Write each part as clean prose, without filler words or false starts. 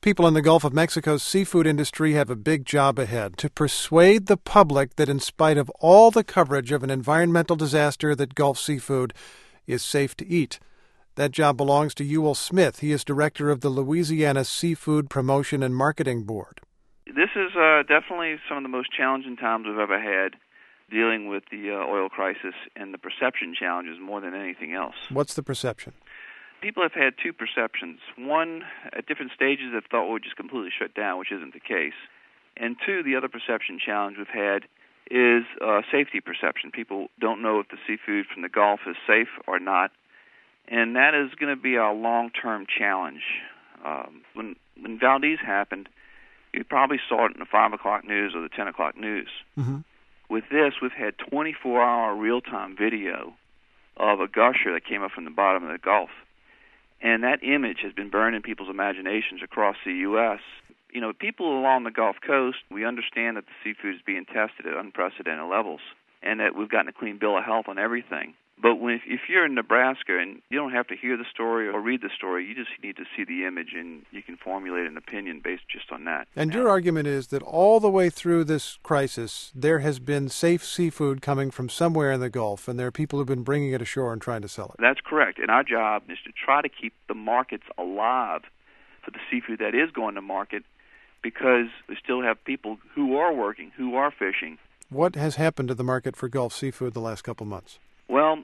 people in the Gulf of Mexico's seafood industry have a big job ahead to persuade the public that in spite of all the coverage of an environmental disaster, that Gulf seafood is safe to eat. That job belongs to Ewell Smith. He is director of the Louisiana Seafood Promotion and Marketing Board. This is definitely some of the most challenging times we've ever had, dealing with the oil crisis and the perception challenges more than anything else. What's the perception? People have had two perceptions. One, at different stages, have thought we'd just completely shut down, which isn't the case. And two, the other perception challenge we've had is safety perception. People don't know if the seafood from the Gulf is safe or not. And that is going to be a long-term challenge. When Valdez happened, you probably saw it in the 5 o'clock news or the 10 o'clock news. Mm-hmm. With this, we've had 24-hour real-time video of a gusher that came up from the bottom of the Gulf. And that image has been burned in people's imaginations across the U.S. You know, people along the Gulf Coast, we understand that the seafood is being tested at unprecedented levels and that we've gotten a clean bill of health on everything. But if you're in Nebraska and you don't have to hear the story or read the story, you just need to see the image and you can formulate an opinion based just on that. And your argument is that all the way through this crisis, there has been safe seafood coming from somewhere in the Gulf, and there are people who've been bringing it ashore and trying to sell it. That's correct. And our job is to try to keep the markets alive for the seafood that is going to market, because we still have people who are working, who are fishing. What has happened to the market for Gulf seafood the last couple months? Well,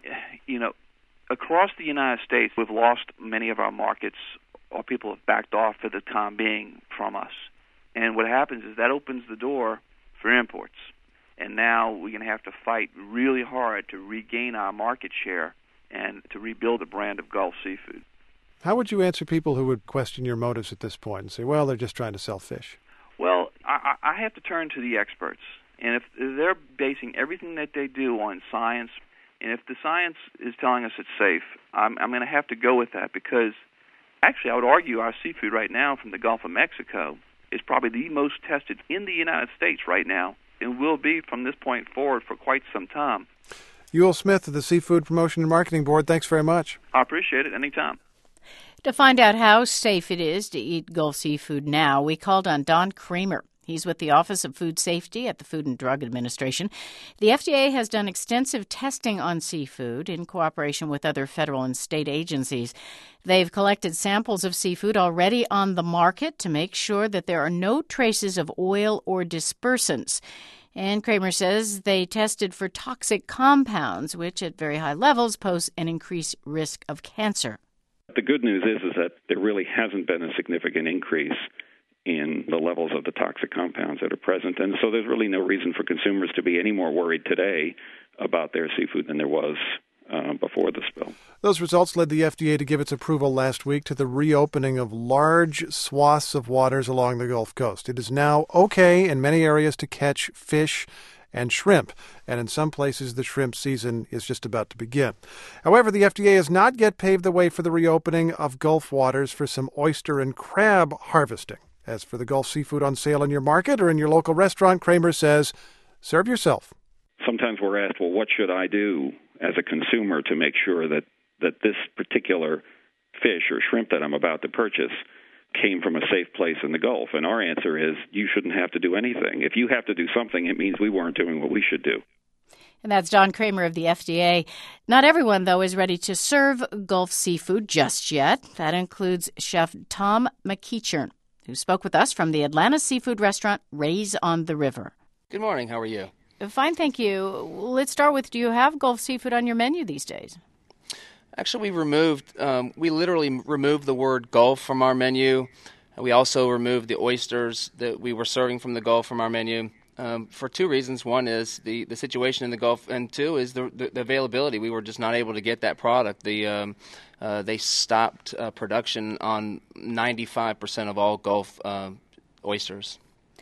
across the United States, we've lost many of our markets, or people have backed off for the time being from us. And what happens is that opens the door for imports. And now we're going to have to fight really hard to regain our market share and to rebuild a brand of Gulf seafood. How would you answer people who would question your motives at this point and say, well, they're just trying to sell fish? Well, I have to turn to the experts. And if they're basing everything that they do on science, and if the science is telling us it's safe, I'm going to have to go with that, because actually I would argue our seafood right now from the Gulf of Mexico is probably the most tested in the United States right now, and will be from this point forward for quite some time. Ewell Smith of the Seafood Promotion and Marketing Board, thanks very much. I appreciate it. Anytime. To find out how safe it is to eat Gulf seafood now, we called on Don Kramer. He's with the Office of Food Safety at the Food and Drug Administration. The FDA has done extensive testing on seafood in cooperation with other federal and state agencies. They've collected samples of seafood already on the market to make sure that there are no traces of oil or dispersants. And Kramer says they tested for toxic compounds, which at very high levels pose an increased risk of cancer. The good news is that there really hasn't been a significant increase in the levels of the toxic compounds that are present. And so there's really no reason for consumers to be any more worried today about their seafood than there was before the spill. Those results led the FDA to give its approval last week to the reopening of large swaths of waters along the Gulf Coast. It is now okay in many areas to catch fish and shrimp, and in some places the shrimp season is just about to begin. However, the FDA has not yet paved the way for the reopening of Gulf waters for some oyster and crab harvesting. As for the Gulf seafood on sale in your market or in your local restaurant, Kramer says, serve yourself. Sometimes we're asked, well, what should I do as a consumer to make sure that this particular fish or shrimp that I'm about to purchase came from a safe place in the Gulf? And our answer is, you shouldn't have to do anything. If you have to do something, it means we weren't doing what we should do. And that's Don Kramer of the FDA. Not everyone, though, is ready to serve Gulf seafood just yet. That includes Chef Tom McEachern, who spoke with us from the Atlanta seafood restaurant Rays on the River. Good morning. How are you? Fine, thank you. Let's start with, do you have Gulf seafood on your menu these days? Actually, we literally removed the word Gulf from our menu. We also removed the oysters that we were serving from the Gulf from our menu for two reasons. One is the situation in the Gulf, and two is the availability. We were just not able to get that product. They stopped production on 95% of all Gulf oysters.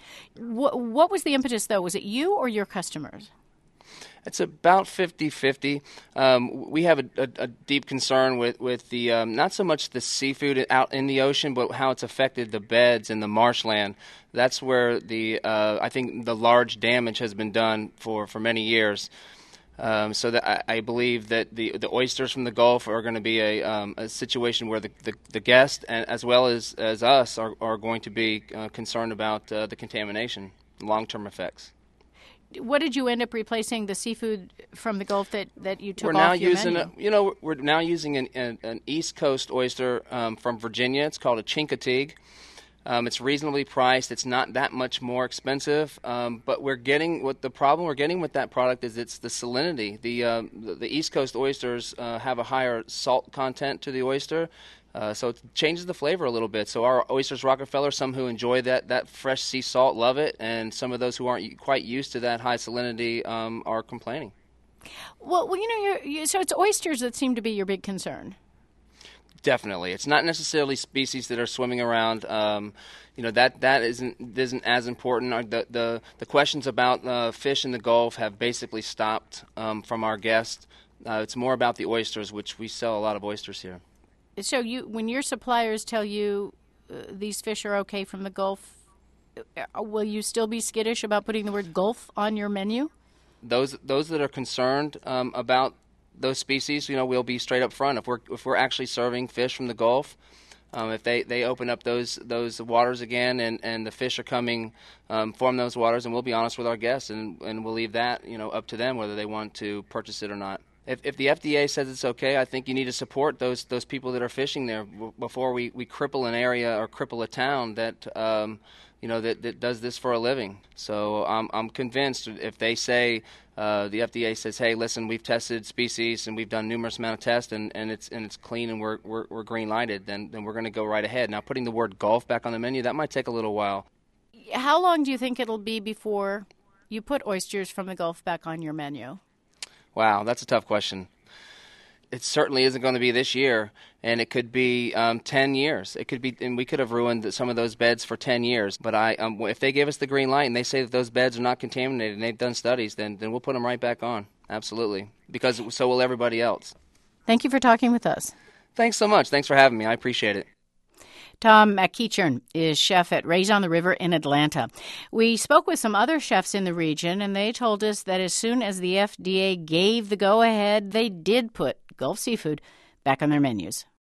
What was the impetus, though? Was it you or your customers? It's about 50-50. We have a deep concern with the not so much the seafood out in the ocean, but how it's affected the beds and the marshland. That's where I think the large damage has been done for many years. So that I believe that the oysters from the Gulf are going to be a situation where the guest, as well as us, are going to be concerned about the contamination, long-term effects. What did you end up replacing the seafood from the Gulf that you took We're now off your using menu? we're now using an East Coast oyster from Virginia. It's called a Chincoteague. It's reasonably priced. It's not that much more expensive, but the problem we're getting with that product is it's the salinity. The East Coast oysters have a higher salt content to the oyster, so it changes the flavor a little bit. So our oysters Rockefeller, some who enjoy that fresh sea salt love it, and some of those who aren't quite used to that high salinity are complaining. Well, so it's oysters that seem to be your big concern. Definitely, it's not necessarily species that are swimming around. That isn't as important. The questions about fish in the Gulf have basically stopped from our guests. It's more about the oysters, which we sell a lot of oysters here. So when your suppliers tell you these fish are okay from the Gulf, will you still be skittish about putting the word Gulf on your menu? Those that are concerned about those species, we'll be straight up front. If we're actually serving fish from the Gulf, if they open up those waters again and the fish are coming from those waters, and we'll be honest with our guests and we'll leave that up to them whether they want to purchase it or not. If the FDA says it's okay, I think you need to support those people that are fishing there before we cripple an area or cripple a town that that does this for a living. So I'm convinced if they say the FDA says, hey, listen, we've tested species and we've done numerous amount of tests and it's clean and we're green lighted, then we're going to go right ahead. Now putting the word Gulf back on the menu, that might take a little while. How long do you think it'll be before you put oysters from the Gulf back on your menu? Wow, that's a tough question. It certainly isn't going to be this year, and it could be 10 years. It could be, and we could have ruined some of those beds for 10 years. But if they give us the green light and they say that those beds are not contaminated and they've done studies, then we'll put them right back on. Absolutely, because so will everybody else. Thank you for talking with us. Thanks so much. Thanks for having me. I appreciate it. Tom McEachern is chef at Rays on the River in Atlanta. We spoke with some other chefs in the region, and they told us that as soon as the FDA gave the go-ahead, they did put Gulf seafood back on their menus.